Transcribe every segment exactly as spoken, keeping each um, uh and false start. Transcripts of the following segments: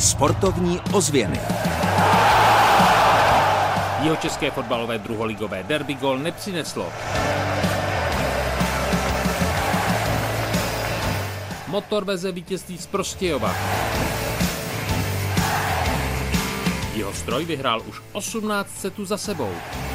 Sportovní ozvěny. Jihočeské fotbalové druholigové derby gól nepřineslo. Motor veze vítězství z Prostějova. Jihostroj vyhrál už osmnáct setů za sebou.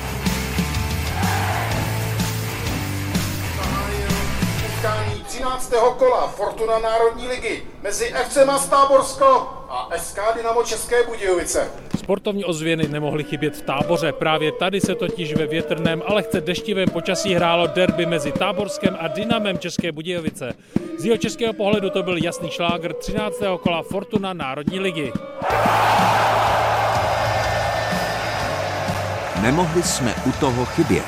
Utkání třináctého kola Fortuna Národní ligy mezi F C Mast Táborsko a S K Dynamo České Budějovice. Sportovní ozvěny nemohly chybět v Táboře. Právě tady se totiž ve větrném a lehce deštivém počasí hrálo derby mezi Táborskem a Dynamem České Budějovice. Z jihočeského pohledu to byl jasný šlágr třináctého kola Fortuna Národní ligy. Nemohli jsme u toho chybět.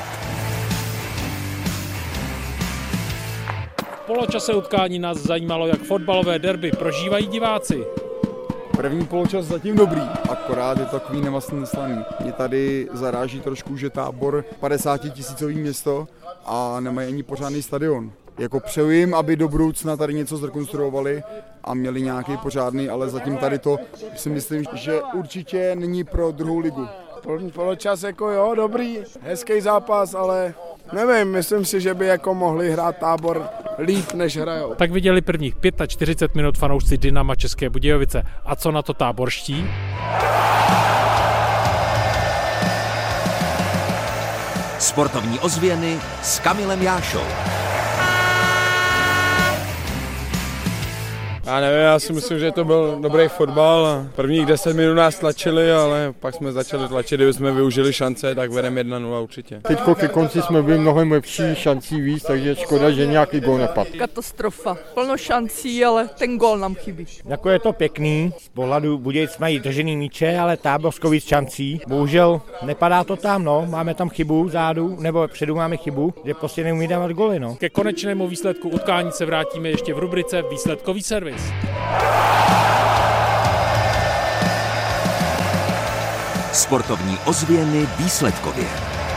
V poločase utkání nás zajímalo, jak fotbalové derby prožívají diváci. První poločas zatím dobrý, akorát je to takový nemastný slaný. Mě tady zaráží trošku, že Tábor padesátitisícový město a nemají ani pořádný stadion. Jako přeju jim, aby do budoucna tady něco zrekonstruovali a měli nějaký pořádný, ale zatím tady to si myslím, že určitě není pro druhou ligu. První poločas jako jo, dobrý, hezký zápas, ale nevím, myslím si, že by jako mohli hrát Tábor líp, než hrajou. Tak viděli prvních čtyřicet pět minut fanoušci Dynama České Budějovice. A co na to táborští? Sportovní ozvěny s Kamilem Jášou. Já nevím, já si myslím, že to byl dobrý fotbal a prvních deset minut nás tlačili, ale pak jsme začali tlačit, kdyby jsme využili šance, tak vedeme jedna nula určitě. Teďko ke konci jsme byli mnohem lepší, šancí víc, takže škoda, že nějaký gól nepadl. Katastrofa, plno šancí, ale ten gól nám chybí. Jako je to pěkný, z pohledu Budějic mají držený míče, ale Táborsko víc šancí. Bohužel nepadá to tam, no, máme tam chybu zádu, nebo předu máme chybu, že prostě neumí dávat goly, no. Ke konečnému výsledku utkání se vrátíme ještě v rubrice Výsledkový servis. Sportovní ozvěny výsledkově.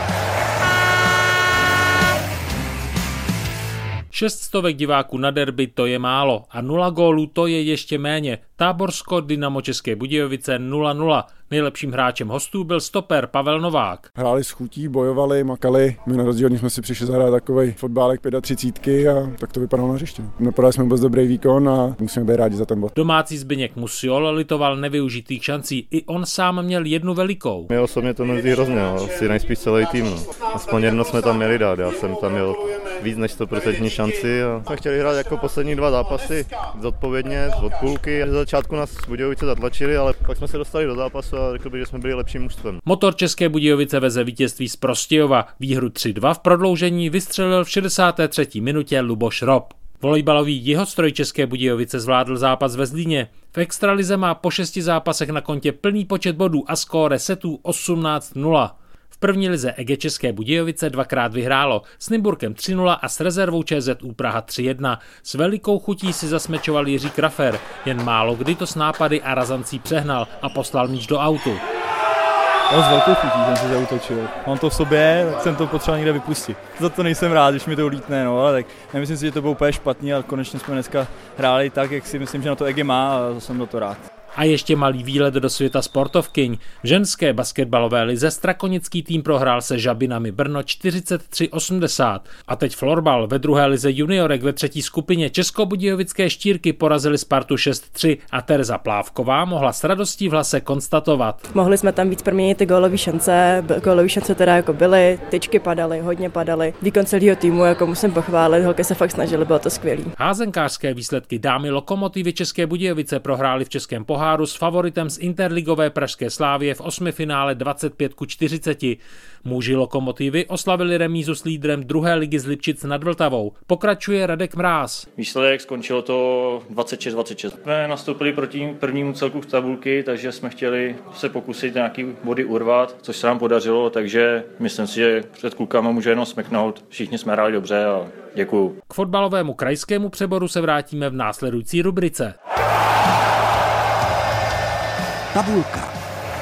Šest stovek diváků na derby, to je málo a nula gólů, to je ještě méně. Táborsko Dynamo České Budějovice nula nula. Nejlepším hráčem hostů byl stoper Pavel Novák. Hráli s chutí, bojovali, makali. My na rozdíl jsme si přišli zahrát takovej fotbálek třicítky a tak to vypadalo na hřišti. Nepodali jsme vůbec dobrý výkon a musíme být rádi za ten bod. Domácí Zbyněk Musiol litoval nevyužitých šancí. I on sám měl jednu velikou. Mě osobně to mrzí hrozně, asi nejspíš celý tým. No. Aspoň jedno jsme tam měli dát, já jsem tam měl víc než sto procent šanci a jsme chtěli hrát jako poslední dva zápasy zodpovědně, od půlky. Z začátku nás Budějovice zatlačili, ale pak jsme se dostali do zápasu a řekl bych, že jsme byli lepším mužstvem. Motor České Budějovice veze vítězství z Prostějova. Výhru tři dva v prodloužení vystřelil v šedesáté třetí minutě Luboš Rob. Volejbalový Jihostroj České Budějovice zvládl zápas ve Zlíně. V extralize má po šesti zápasech na kontě plný počet bodů a skóre setů osmnáct nula. V první lize E G České Budějovice dvakrát vyhrálo, s Nymburkem tři nula a s rezervou ČZÚ Praha tři jedna. S velikou chutí si zasmečoval Jiří Krafer, jen málo kdy to s nápady a razancí přehnal a poslal míč do autu. On s velkou chutí jsem se zautočil. Mám to v sobě, tak jsem to potřeboval někde vypustit. Za to nejsem rád, když mi to ulítne, no, ale tak nemyslím si, že to bylo úplně špatně, ale konečně jsme dneska hráli tak, jak si myslím, že na to E G má a jsem za to rád. A ještě malý výlet do světa sportovkyň. V ženské basketbalové lize strakonický tým prohrál se Žabinami Brno čtyřicet tři osmdesát. A teď florbal ve druhé lize juniorek ve třetí skupině Českobudějovické Štírky porazili Spartu šest tři a Tereza Plávková mohla s radostí v hlase konstatovat. Mohli jsme tam víc proměnit ty gólové šance, gólové šance teda jako byly, tyčky padaly, hodně padaly. Výkon celého týmu jako musím pochválit, holky se fakt snažily, bylo to skvělý. Házenkářské výsledky dámy Lokomotivy České Budějovice prohrály v českém poháru s favoritem z interligové pražské Slávie v osmifinále dvacet pět ku čtyřiceti. Muži Lokomotivy oslavili remízu s lídrem druhé ligy z Lipčic nad Vltavou. Pokračuje Radek Mráz. Výsledek skončilo to dvacet šest dvacet šest. Jsme nastoupili proti prvnímu celku v tabulky, takže jsme chtěli se pokusit nějaký body urvat, což se nám podařilo, takže myslím si, že před klukama může jenom smeknout. Všichni jsme hráli dobře a děkuju. K fotbalovému krajskému přeboru se vrátíme v následující rubrice. Tabulka.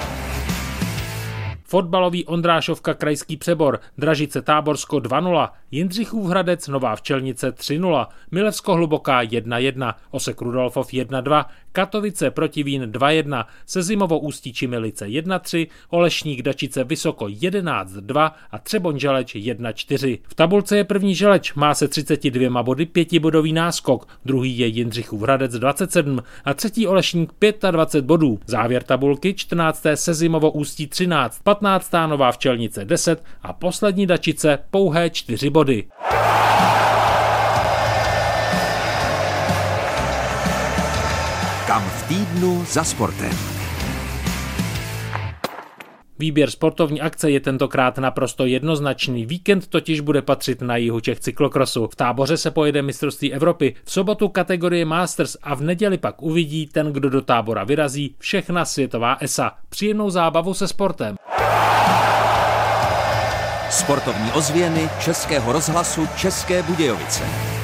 Fotbalový Ondrášovka krajský přebor, Dražice Táborsko dva nula, Jindřichův Hradec Nová Včelnice tři nula, Milevsko Hluboká jedna jedna, Osek Rudolfov jedna dva, Katovice Protivín dva jedna, Sezimovo Ústí Čimilice jedna tři, Olešník Dačice Vysoko jedenáct dva a Třeboň Želeč jedna čtyři. V tabulce je první Želeč, má se třicet dvěma body pětibodový náskok, druhý je Jindřichův Hradec dvacet sedm a třetí Olešník dvacet pět bodů. Závěr tabulky čtrnácté Sezimovo Ústí třináct, patnáctá Nová Včelnice deset a poslední Dačice pouhé čtyři body. Kam v týdnu za sportem. Výběr sportovní akce je tentokrát naprosto jednoznačný. Víkend totiž bude patřit na jihu Čech cyklokrosu. V Táboře se pojede mistrovství Evropy, v sobotu kategorie Masters a v neděli pak uvidí ten, kdo do Tábora vyrazí, všechna světová E S A. Příjemnou zábavu se sportem. Sportovní ozvěny Českého rozhlasu České Budějovice.